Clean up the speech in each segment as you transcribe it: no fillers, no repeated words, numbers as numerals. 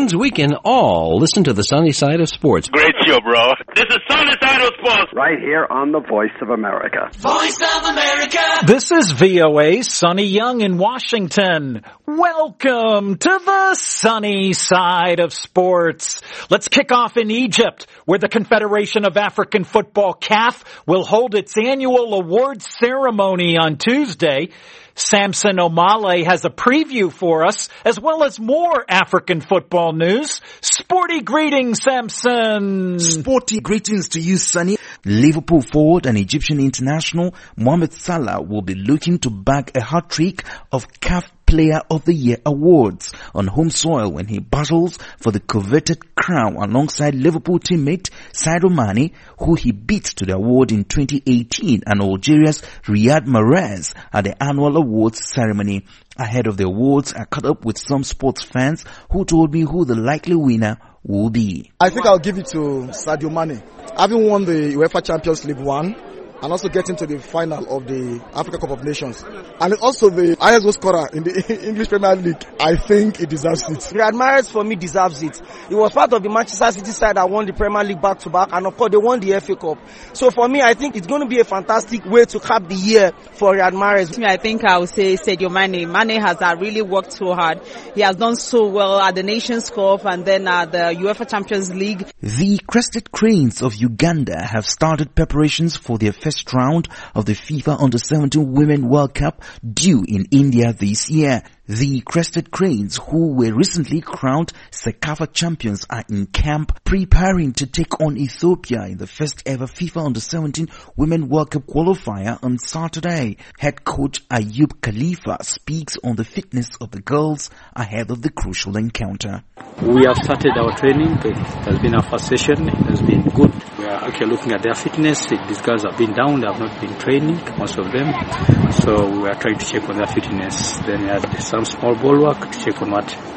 means we can all listen to the sunny side of sports. Great show, bro. This is Sunny Side of Sports. Right here on the Voice of America. Voice of America. This is VOA's Sonny Young in Washington. Welcome to the sunny side of sports. Let's kick off in Egypt, where the Confederation of African Football, CAF, will hold its annual awards ceremony on Tuesday. Samson Omale has a preview for us, as well as more African football news. Sporty greetings, Samson. Sporty greetings to you, Sonny. Liverpool forward and Egyptian international Mohamed Salah will be looking to bag a hat-trick of CAF Player of the Year awards on home soil when he battles for the coveted crown alongside Liverpool teammate Sadio Mane, who he beat to the award in 2018, and Algeria's Riyad Mahrez at the annual awards ceremony. Ahead of the awards, I caught up with some sports fans who told me who the likely winner will be. I think I'll give it to Sadio Mane. Having won the UEFA Champions League 1, and also getting to the final of the Africa Cup of Nations, and also the highest goal scorer in the English Premier League, I think he deserves it. Riyad Mahrez, for me, deserves it. He was part of the Manchester City side that won the Premier League back-to-back, and of course they won the FA Cup. So for me, I think it's going to be a fantastic way to cap the year for Riyad Mahrez. I think I would say Sadio Mane. Mane has really worked so hard. He has done so well at the Nations Cup and then at the UEFA Champions League. The Crested Cranes of Uganda have started preparations for their first round of the FIFA Under-17 Women World Cup due in India this year. The Crested Cranes, who were recently crowned CECAFA champions, are in camp preparing to take on Ethiopia in the first ever FIFA Under-17 Women World Cup qualifier on Saturday. Head coach Ayub Khalifa speaks on the fitness of the girls ahead of the crucial encounter. We have started our training. It has been our first session. It has been good. We are actually looking at their fitness. These girls have been down. They have not been training, most of them. So we are trying to check on their fitness. Then we had some small ball work to check on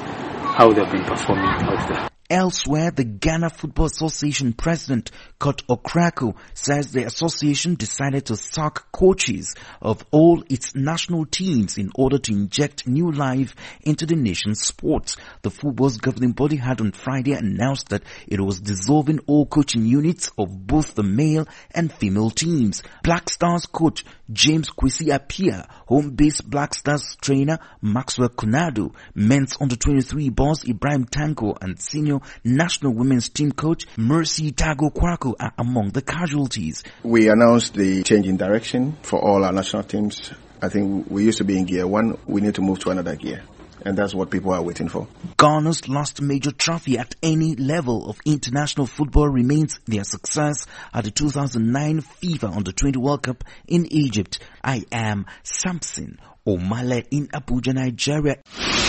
how they've been performing out there. Elsewhere, the Ghana Football Association president, Kurt Okraku, says the association decided to sack coaches of all its national teams in order to inject new life into the nation's sports. The football's governing body had on Friday announced that it was dissolving all coaching units of both the male and female teams. Black Stars coach James Kwesi Appiah, home-based Black Stars trainer Maxwell Konadu, men's under-23 boss Ibrahim Tanko, and senior national women's team coach Mercy Tago Kwaku are among the casualties. We announced the change in direction for all our national teams. I think we used to be in gear 1. We need to move to another gear. And that's what people are waiting for. Ghana's last major trophy at any level of international football remains their success at the 2009 FIFA Under-20 World Cup in Egypt. I am Samson Omale in Abuja, Nigeria.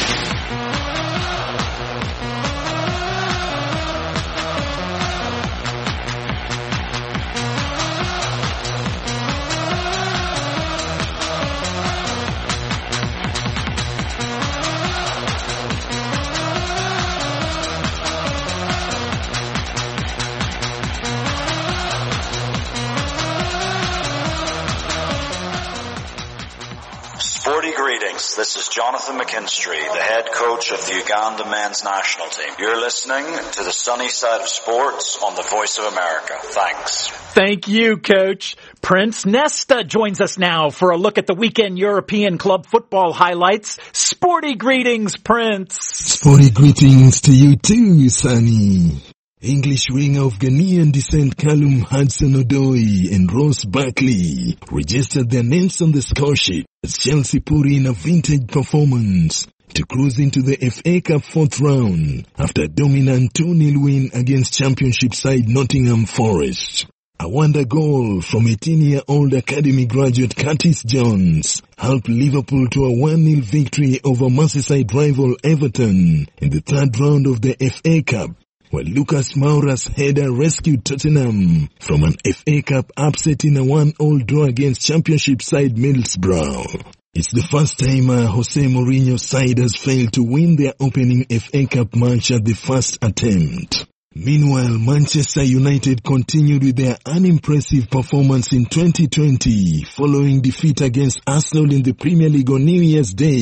Sporty greetings. This is Jonathan McKinstry, the head coach of the Uganda men's national team. You're listening to the sunny side of sports on the Voice of America. Thanks. Thank you, Coach. Prince Nesta joins us now for a look at the weekend European club football highlights. Sporty greetings, Prince. Sporty greetings to you too, Sonny. English winger of Ghanaian descent Callum Hudson-Odoi and Ross Barkley registered their names on the score sheet as Chelsea put in a vintage performance to cruise into the FA Cup fourth round after a dominant 2-0 win against Championship side Nottingham Forest. A wonder goal from 18-year-old academy graduate Curtis Jones helped Liverpool to a 1-0 victory over Merseyside rival Everton in the third round of the FA Cup, while Lucas Moura's header rescued Tottenham from an FA Cup upset in a 1-1 draw against Championship side Middlesbrough. It's the first time Jose Mourinho's side has failed to win their opening FA Cup match at the first attempt. Meanwhile, Manchester United continued with their unimpressive performance in 2020 following defeat against Arsenal in the Premier League on New Year's Day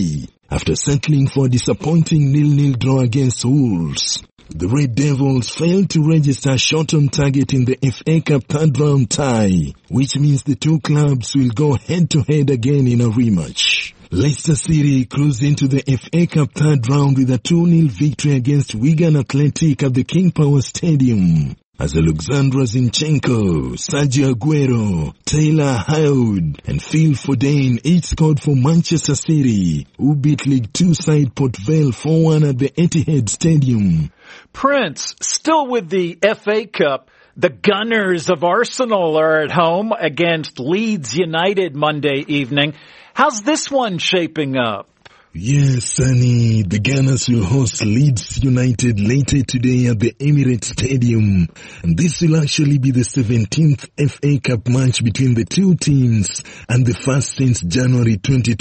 after settling for a disappointing 0-0 draw against Wolves. The Red Devils failed to register a shot on target in the FA Cup third round tie, which means the two clubs will go head-to-head again in a rematch. Leicester City cruised into the FA Cup third round with a 2-0 victory against Wigan Athletic at the King Power Stadium, as Alexandra Zinchenko, Sergio Aguero, Taylor Howard and Phil Foden each scored for Manchester City, who beat League 2 side Port Vale 4-1 at the Etihad Stadium. Prince, still with the FA Cup, the Gunners of Arsenal are at home against Leeds United Monday evening. How's this one shaping up? Yes, Sonny, the Gunners will host Leeds United later today at the Emirates Stadium. And this will actually be the 17th FA Cup match between the two teams and the first since January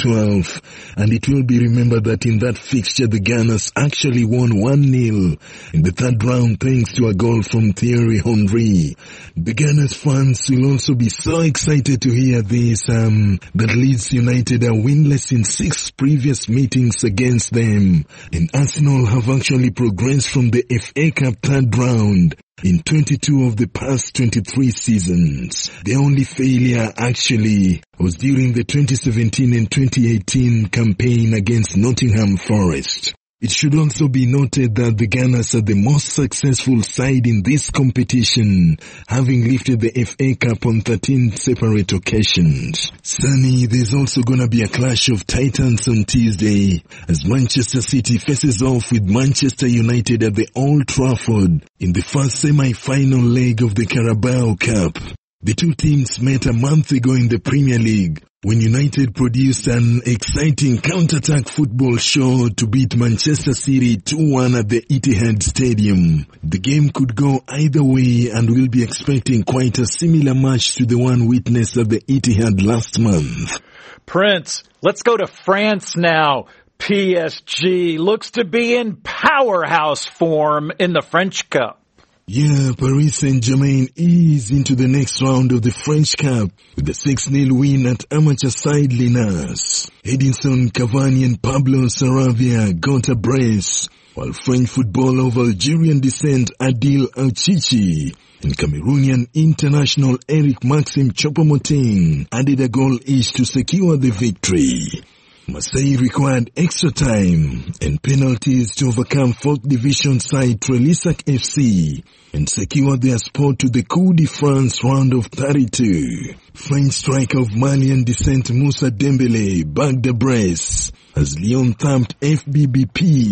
2012. And it will be remembered that in that fixture the Gunners actually won 1-0 in the third round thanks to a goal from Thierry Henry. The Gunners fans will also be so excited to hear this, that Leeds United are winless in 6 previous meetings against them, and Arsenal have actually progressed from the FA Cup third round in 22 of the past 23 seasons. The only failure actually was during the 2017 and 2018 campaign against Nottingham Forest. It should also be noted that the Gunners are the most successful side in this competition, having lifted the FA Cup on 13 separate occasions. Sonny, there's also gonna be a clash of titans on Tuesday, as Manchester City faces off with Manchester United at the Old Trafford in the first semi-final leg of the Carabao Cup. The two teams met a month ago in the Premier League, when United produced an exciting counter-attack football show to beat Manchester City 2-1 at the Etihad Stadium. The game could go either way, and we'll be expecting quite a similar match to the one witnessed at the Etihad last month. Prince, let's go to France now. PSG looks to be in powerhouse form in the French Cup. Yeah, Paris Saint-Germain is into the next round of the French Cup with a 6-0 win at amateur side Lens. Edinson Cavani and Pablo Sarabia got a brace, while French footballer of Algerian descent Adil Achichi and Cameroonian international Eric Maxim Choupo-Moting added a goal each to secure the victory. Marseille required extra time and penalties to overcome 4th division side Trélissac FC and secure their spot to the Coupe de France round of 32. French striker of Malian descent Moussa Dembélé bagged the brace as Lyon thumped FBBP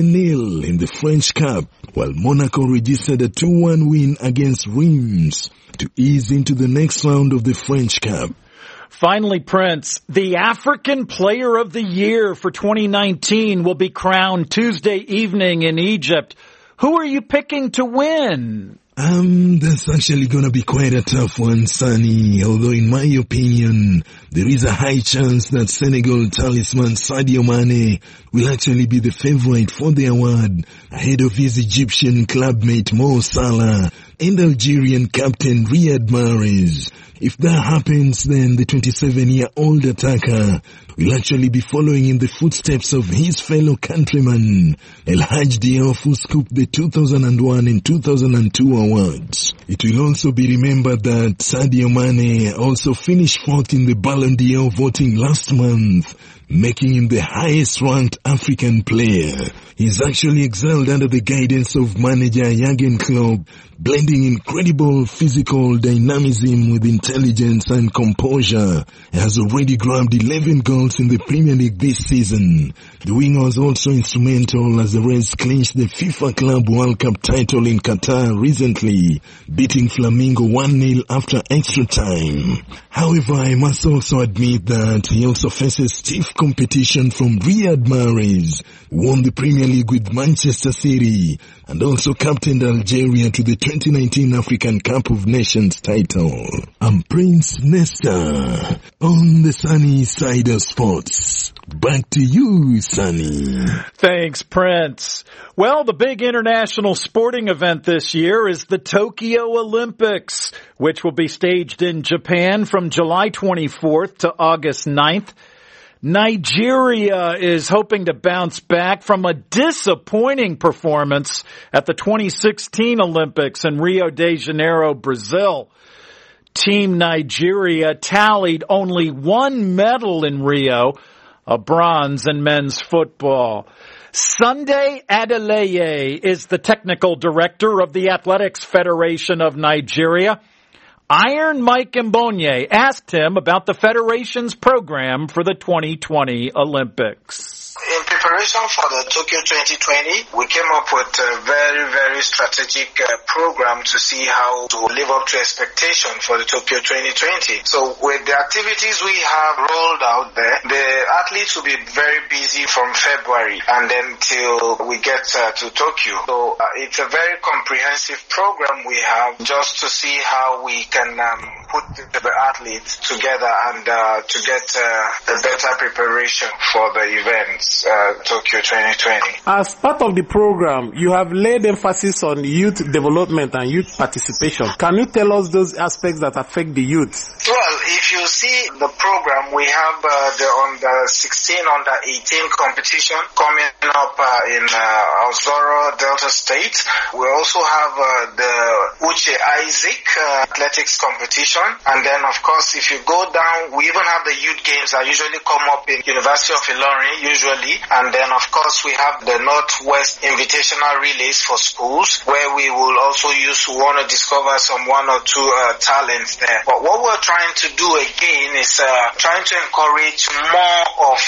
7-0 in the French Cup, while Monaco registered a 2-1 win against Reims to ease into the next round of the French Cup. Finally, Prince, the African Player of the Year for 2019 will be crowned Tuesday evening in Egypt. Who are you picking to win? That's actually gonna be quite a tough one, Sonny, although in my opinion, there is a high chance that Senegal talisman Sadio Mane will actually be the favorite for the award, ahead of his Egyptian clubmate Mo Salah and Algerian captain Riyad Mahrez. If that happens, then the 27-year-old attacker will actually be following in the footsteps of his fellow countryman, El Hadji Diouf, who scooped the 2001 and 2002 awards. It will also be remembered that Sadio Mane also finished 4th in the Ballon d'Or voting last month, making him the highest-ranked African player. He's actually excelled under the guidance of manager Jurgen Klopp, blending incredible physical dynamism with intelligence and composure. He has already grabbed 11 goals in the Premier League this season. The winger was also instrumental as the Reds clinched the FIFA Club World Cup title in Qatar recently, beating Flamengo 1-0 after extra time. However, I must also admit that he also faces stiff competition from Riyad Mahrez, who won the Premier League with Manchester City and also captained Algeria to the 2019 African Cup of Nations title. I'm Prince Nesta on the sunny side of sports. Back to you, Sonny. Thanks, Prince. Well, the big international sporting event this year is the Tokyo Olympics, which will be staged in Japan from July 24th to August 9th. Nigeria is hoping to bounce back from a disappointing performance at the 2016 Olympics in Rio de Janeiro, Brazil. Team Nigeria tallied only one medal in Rio, a bronze in men's football. Sunday Adeleye is the technical director of the Athletics Federation of Nigeria. Iron Mike Mbonye asked him about the Federation's program for the 2020 Olympics. In preparation for the Tokyo 2020, we came up with a very, very strategic program to see how to live up to expectation for the Tokyo 2020. So with the activities we have rolled out there, the athletes will be very busy from February and then till we get to Tokyo. So it's a very comprehensive program we have just to see how we can put the athletes together and to get a better preparation for the events. Tokyo 2020. As part of the program, you have laid emphasis on youth development and youth participation. Can you tell us those aspects that affect the youth? Well, if you see the program, we have the under 16, under 18 competition coming up in Ozoro, Delta State. We also have the Uche Isaac athletics competition. And then, of course, if you go down, we even have the youth games that usually come up in University of Ilorin, usually. And then, of course, we have the Northwest Invitational Relays for schools, where we will also want to discover some one or two talents there. But what we're trying to do again is trying to encourage more of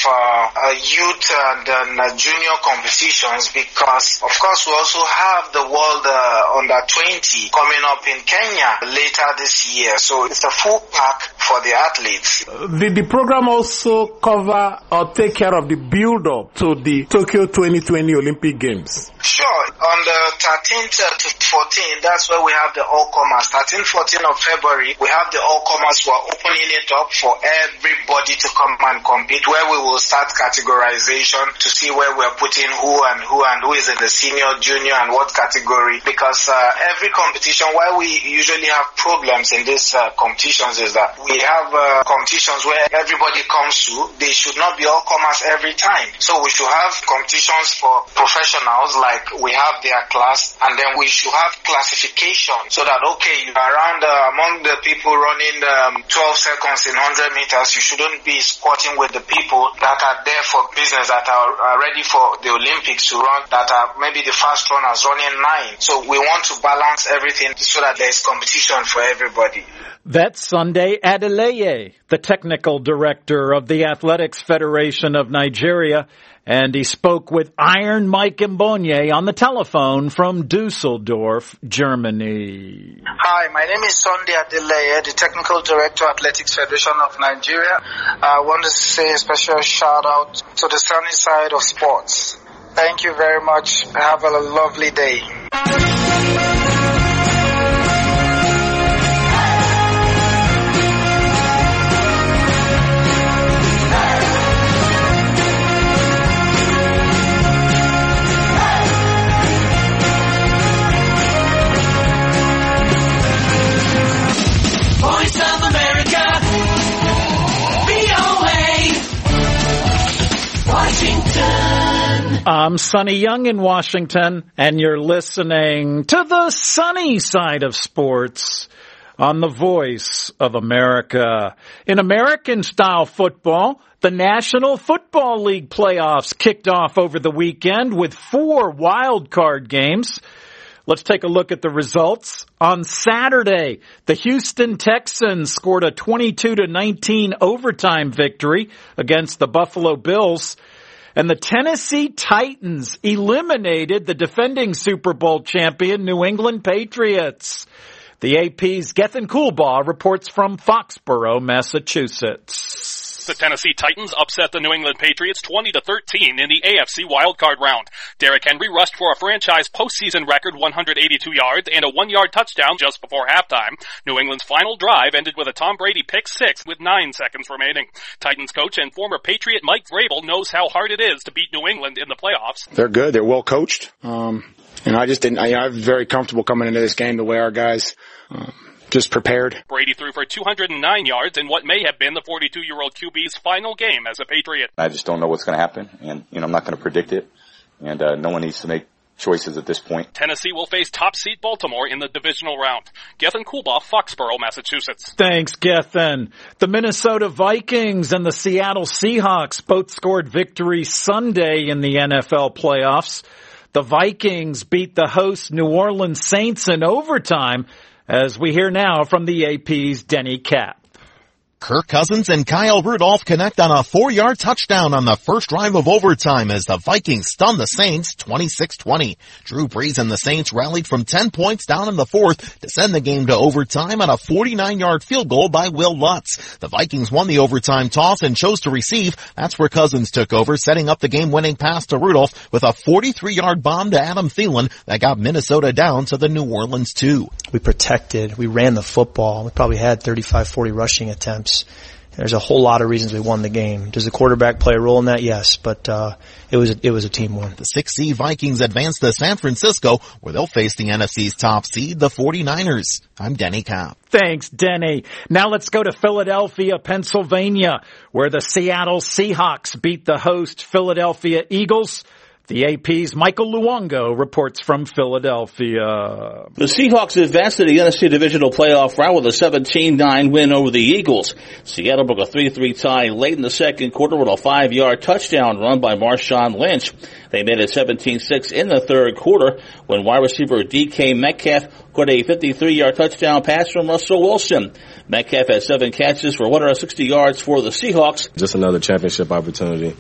youth and junior competitions, because, of course, we also have the World Under 20 coming up in Kenya later this year. So it's a full pack for the athletes. Did the program also cover or take care of the build-up to the Tokyo 2020 Olympic Games? Sure. On the 13th to 14th, that's where we have the all-comers. 13th, 14th of February, we have the all-comers who are opening it up for everybody to come and compete, where we will start categorization to see where we're putting who is in the senior, junior, and what category. Because every competition, why we usually have problems in these competitions is that we have competitions where everybody comes to. They should not be all-comers every time. So we should have competitions for professionals, like we have their class, and then we should have classification so that, okay, you are around among the people running 12 seconds in 100 meters, you shouldn't be squatting with the people that are there for business, that are ready for the Olympics to run, that are maybe the fast runners running 9. So we want to balance everything so that there is competition for everybody. That's Sunday Adeleye, the technical director of the Athletics Federation of Nigeria, and he spoke with Iron Mike Mbonye on the telephone from Dusseldorf, Germany. Hi, my name is Sunday Adeleye, the technical director, Athletics Federation of Nigeria. I want to say a special shout out to the sunny side of sports. Thank you very much. Have a lovely day. I'm Sonny Young in Washington, and you're listening to the sunny side of sports on the Voice of America. In American-style football, the National Football League playoffs kicked off over the weekend with 4 wild card games. Let's take a look at the results. On Saturday, the Houston Texans scored a 22-19 overtime victory against the Buffalo Bills. And the Tennessee Titans eliminated the defending Super Bowl champion New England Patriots. The AP's Gethin Coolbaugh reports from Foxborough, Massachusetts. The Tennessee Titans upset the New England Patriots 20-13 in the AFC wildcard round. Derrick Henry rushed for a franchise postseason record 182 yards and a 1-yard touchdown just before halftime. New England's final drive ended with a Tom Brady pick 6 with 9 seconds remaining. Titans coach and former Patriot Mike Vrabel knows how hard it is to beat New England in the playoffs. They're good. They're well coached. And I'm very comfortable coming into this game the way our guys just prepared. Brady threw for 209 yards in what may have been the 42-year-old QB's final game as a Patriot. I just don't know what's going to happen, and I'm not going to predict it, and no one needs to make choices at this point. Tennessee will face top-seed Baltimore in the divisional round. Gethin Kulba, Foxborough, Massachusetts. Thanks, Gethin. The Minnesota Vikings and the Seattle Seahawks both scored victories Sunday in the NFL playoffs. The Vikings beat the host New Orleans Saints in overtime, as we hear now from the AP's Denny Kapp. Kirk Cousins and Kyle Rudolph connect on a 4-yard touchdown on the first drive of overtime as the Vikings stun the Saints 26-20. Drew Brees and the Saints rallied from 10 points down in the fourth to send the game to overtime on a 49-yard field goal by Will Lutz. The Vikings won the overtime toss and chose to receive. That's where Cousins took over, setting up the game-winning pass to Rudolph with a 43-yard bomb to Adam Thielen that got Minnesota down to the New Orleans 2. We protected. We ran the football. We probably had 35, 40 rushing attempts. There's a whole lot of reasons we won the game. Does the quarterback play a role in that? Yes, but it was a team win. The 6th seed Vikings advance to San Francisco, where they'll face the NFC's top seed, the 49ers. I'm Denny Kapp. Thanks, Denny. Now let's go to Philadelphia, Pennsylvania, where the Seattle Seahawks beat the host Philadelphia Eagles. The AP's Michael Luongo reports from Philadelphia. The Seahawks advanced to the NFC Divisional Playoff round with a 17-9 win over the Eagles. Seattle broke a 3-3 tie late in the second quarter with a 5-yard touchdown run by Marshawn Lynch. They made it 17-6 in the third quarter when wide receiver DK Metcalf caught a 53-yard touchdown pass from Russell Wilson. Metcalf had 7 catches for 160 yards for the Seahawks. Just another championship opportunity.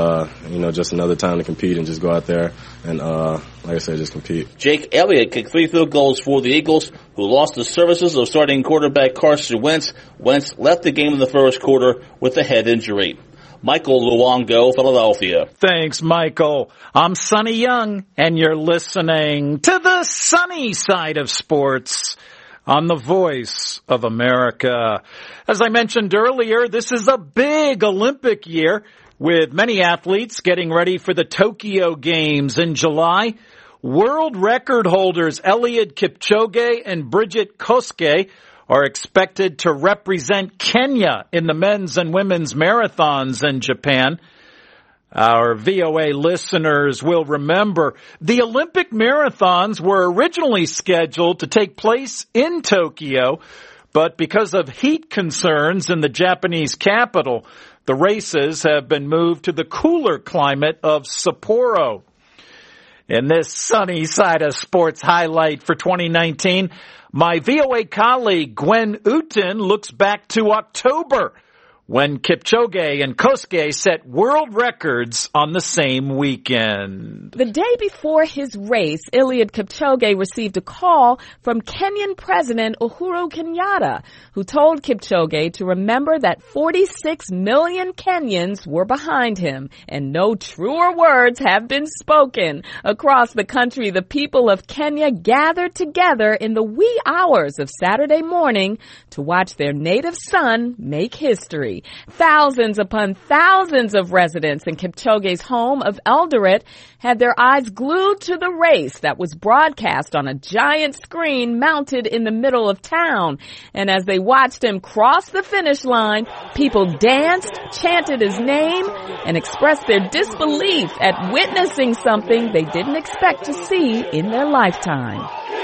Just another time to compete and just go out there and, like I said, just compete. Jake Elliott kicked 3 field goals for the Eagles, who lost the services of starting quarterback Carson Wentz. Wentz left the game in the first quarter with a head injury. Michael Luongo, Philadelphia. Thanks, Michael. I'm Sonny Young, and you're listening to the sunny side of sports on the Voice of America. As I mentioned earlier, this is a big Olympic year, with many athletes getting ready for the Tokyo Games in July. World record holders Eliud Kipchoge and Brigid Kosgei are expected to represent Kenya in the men's and women's marathons in Japan. Our VOA listeners will remember the Olympic marathons were originally scheduled to take place in Tokyo, but because of heat concerns in the Japanese capital, the races have been moved to the cooler climate of Sapporo. In this sunny side of sports highlight for 2019, my VOA colleague Gwen Utin looks back to October, when Kipchoge and Kosgei set world records on the same weekend. The day before his race, Eliud Kipchoge received a call from Kenyan President Uhuru Kenyatta, who told Kipchoge to remember that 46 million Kenyans were behind him, and no truer words have been spoken. Across the country, the people of Kenya gathered together in the wee hours of Saturday morning to watch their native son make history. Thousands upon thousands of residents in Kipchoge's home of Eldoret had their eyes glued to the race that was broadcast on a giant screen mounted in the middle of town. And as they watched him cross the finish line, people danced, chanted his name, and expressed their disbelief at witnessing something they didn't expect to see in their lifetime.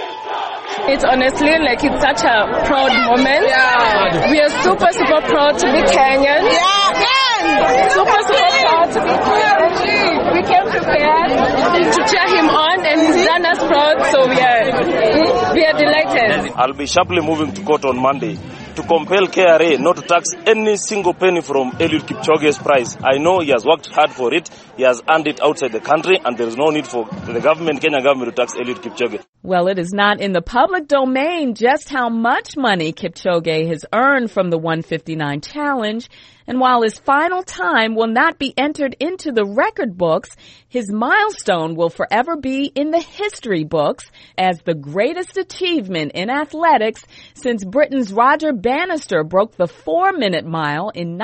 It's honestly it's such a proud moment. Yeah. We are super proud to be Kenyan. Yeah, super proud to be Kenyan. We came prepared to cheer him on, and he's done us proud, so we are delighted. I'll be sharply moving to court on Monday to compel KRA not to tax any single penny from Eliud Kipchoge's prize. I know he has worked hard for it. He has earned it outside the country, and there is no need for the Kenyan government to tax Eliud Kipchoge. Well, it is not in the public domain just how much money Kipchoge has earned from the 159 challenge. And while his final time will not be entered into the record books, his milestone will forever be in the history books as the greatest achievement in athletics since Britain's Roger Bannister broke the 4-minute mile in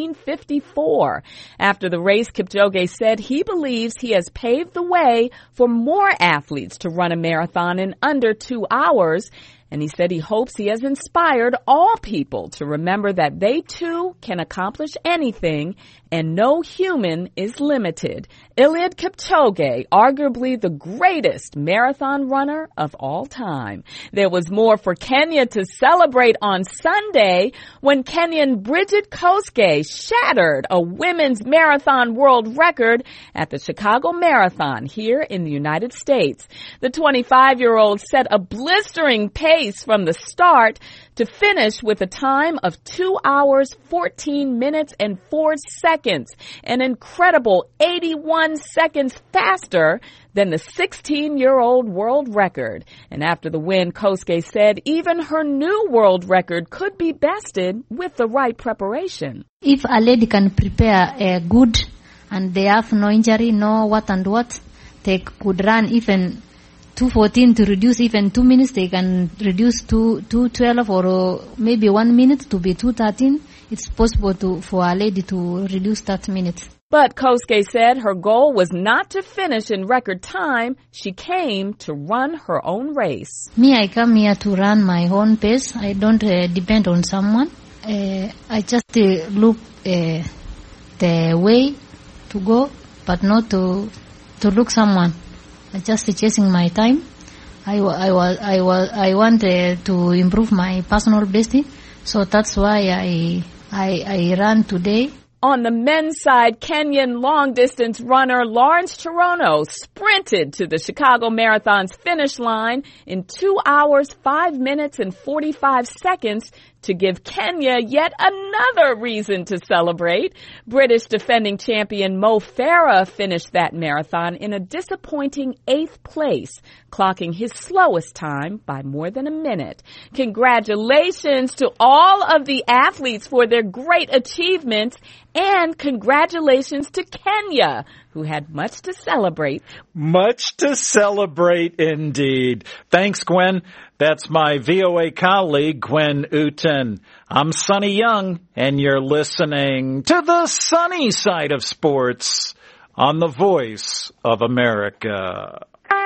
1954. After the race, Kipchoge said he believes he has paved the way for more athletes to run a marathon in under 2 hours, And he said he hopes he has inspired all people to remember that they too can accomplish anything and no human is limited. Eliud Kipchoge, arguably the greatest marathon runner of all time. There was more for Kenya to celebrate on Sunday when Kenyan Bridget Kosgei shattered a women's marathon world record at the Chicago Marathon here in the United States. The 25-year-old set a blistering pace from the start to finish with a time of 2 hours, 14 minutes, and 4 seconds, an incredible 81 seconds faster than the 16-year-old world record. And after the win, Kosgei said even her new world record could be bested with the right preparation. If a lady can prepare good and they have no injury, no what and what, they could run even 2:14 to reduce even 2 minutes. They can reduce to 2:12 or maybe 1 minute to be 2:13. It's possible for a lady to reduce that minute. But Kosgei said her goal was not to finish in record time. She came to run her own race. Me, I come here to run my own pace. I don't depend on someone. I just look the way to go, but not to look someone. I just chasing my time. I want to improve my personal best, so that's why I ran today. On the men's side, Kenyan long-distance runner Lawrence Cherono sprinted to the Chicago Marathon's finish line in 2 hours, 5 minutes, and 45 seconds to give Kenya yet another reason to celebrate. British defending champion Mo Farah finished that marathon in a disappointing 8th place, clocking his slowest time by more than a minute. Congratulations to all of the athletes for their great achievements, and congratulations to Kenya, who had much to celebrate. Much to celebrate indeed. Thanks, Gwen. That's my VOA colleague, Gwen Uten. I'm Sonny Young, and you're listening to the sunny side of sports on the Voice of America.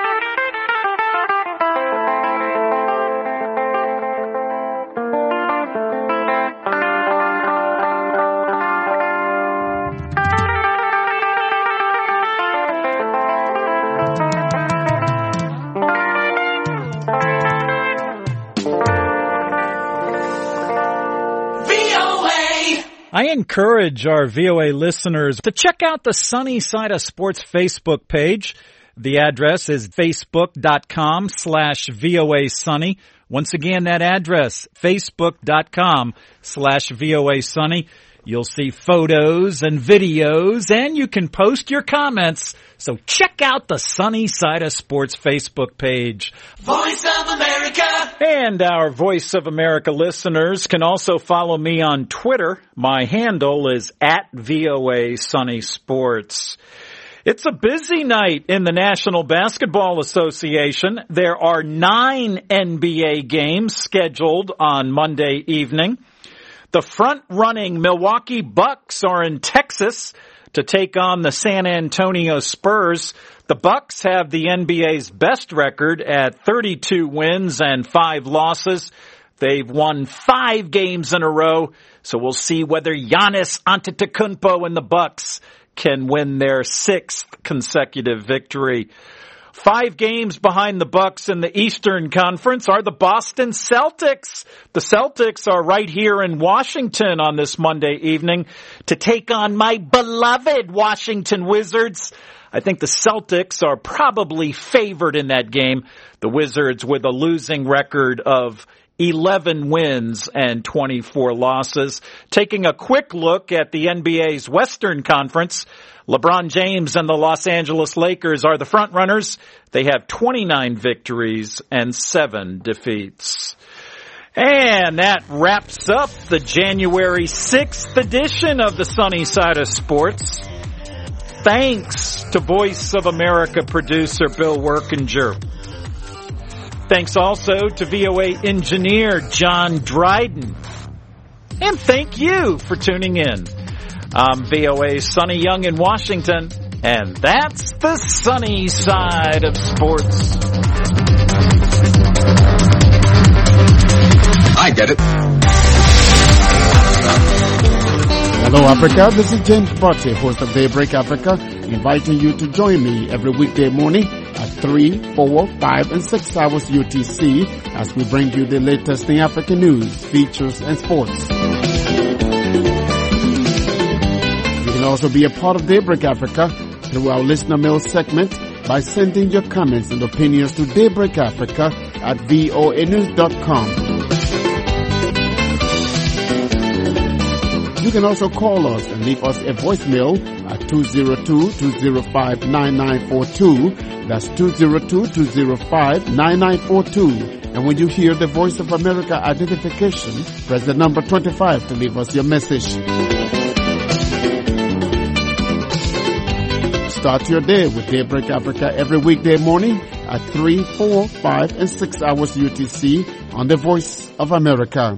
I encourage our VOA listeners to check out the Sunny Side of Sports Facebook page. The address is facebook.com/VOA Sunny. Once again, that address, facebook.com/VOA Sunny. You'll see photos and videos, and you can post your comments. So check out the Sunny Side of Sports Facebook page. Voice of America. And our Voice of America listeners can also follow me on Twitter. My handle is @VOA Sunny Sports. It's a busy night in the National Basketball Association. There are 9 NBA games scheduled on Monday evening. The front-running Milwaukee Bucks are in Texas to take on the San Antonio Spurs. The Bucks have the NBA's best record at 32 wins and 5 losses. They've won 5 games in a row, so we'll see whether Giannis Antetokounmpo and the Bucks can win their 6th consecutive victory. 5 games behind the Bucks in the Eastern Conference are the Boston Celtics. The Celtics are right here in Washington on this Monday evening to take on my beloved Washington Wizards. I think the Celtics are probably favored in that game. The Wizards with a losing record of 11 wins and 24 losses. Taking a quick look at the NBA's Western Conference, LeBron James and the Los Angeles Lakers are the front runners. They have 29 victories and 7 defeats. And that wraps up the January 6th edition of the Sunny Side of Sports. Thanks to Voice of America producer Bill Workinger. Thanks also to VOA engineer John Dryden. And thank you for tuning in. I'm VOA's Sonny Young in Washington, and that's the Sunny Side of Sports. I get it. Hello Africa, this is James Botte, host of Daybreak Africa, inviting you to join me every weekday morning at 3, 4, 5 and 6 hours UTC as we bring you the latest in African news, features and sports. You can also be a part of Daybreak Africa through our listener mail segment by sending your comments and opinions to daybreakafrica@voanews.com. You can also call us and leave us a voicemail at 202-205-9942. That's 202-205-9942. And when you hear the Voice of America identification, press the number 25 to leave us your message. Start your day with Daybreak Africa every weekday morning at 3, 4, 5 and 6 hours UTC on the Voice of America.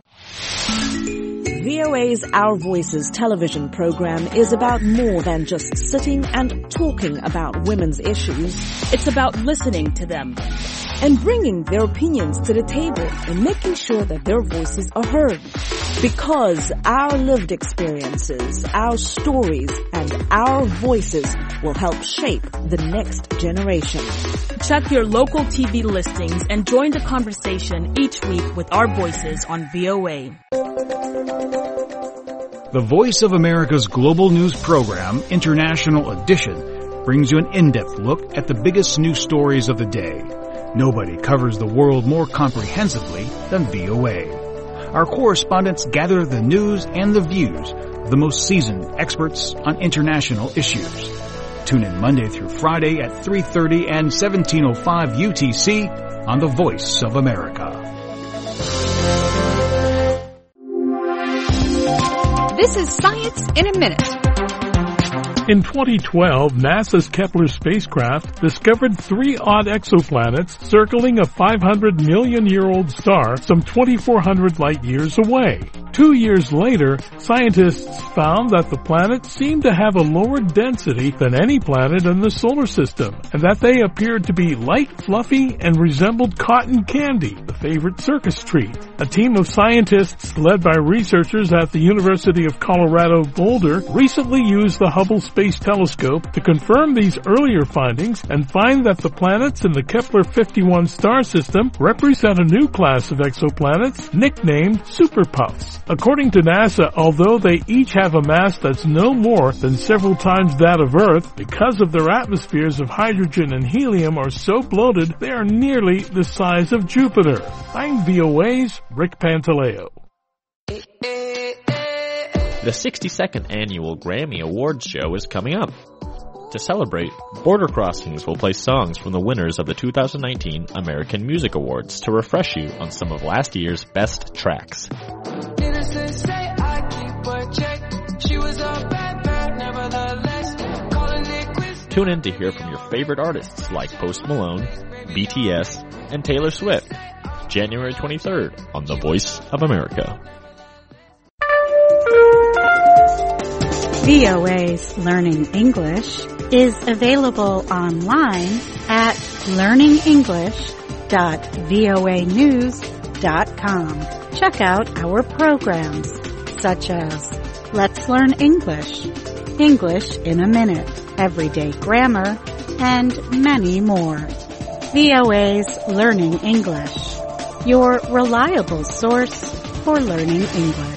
VOA's Our Voices television program is about more than just sitting and talking about women's issues. It's about listening to them and bringing their opinions to the table and making sure that their voices are heard. Because our lived experiences, our stories, and our voices will help shape the next generation. Check your local TV listings and join the conversation each week with our voices on VOA. The Voice of America's global news program, International Edition, brings you an in-depth look at the biggest news stories of the day. Nobody covers the world more comprehensively than VOA. Our correspondents gather the news and the views of the most seasoned experts on international issues. Tune in Monday through Friday at 3:30 and 17:05 UTC on The Voice of America. This is Science in a Minute. In 2012, NASA's Kepler spacecraft discovered 3 odd exoplanets circling a 500 million-year-old star some 2,400 light-years away. 2 years later, scientists found that the planets seemed to have a lower density than any planet in the solar system, and that they appeared to be light, fluffy, and resembled cotton candy, the favorite circus treat. A team of scientists led by researchers at the University of Colorado Boulder recently used the Hubble Space Telescope to confirm these earlier findings and find that the planets in the Kepler-51 star system represent a new class of exoplanets nicknamed superpuffs. According to NASA, although they each have a mass that's no more than several times that of Earth, because of their atmospheres of hydrogen and helium are so bloated, they are nearly the size of Jupiter. I'm VOA's Rick Pantaleo. The 62nd Annual Grammy Awards show is coming up. To celebrate, Border Crossings will play songs from the winners of the 2019 American Music Awards to refresh you on some of last year's best tracks. Tune in to hear from your favorite artists like Post Malone, BTS, and Taylor Swift, January 23rd on The Voice of America. VOA's Learning English is available online at learningenglish.voanews.com. Check out our programs such as Let's Learn English, English in a Minute, Everyday Grammar, and many more. VOA's Learning English, your reliable source for learning English.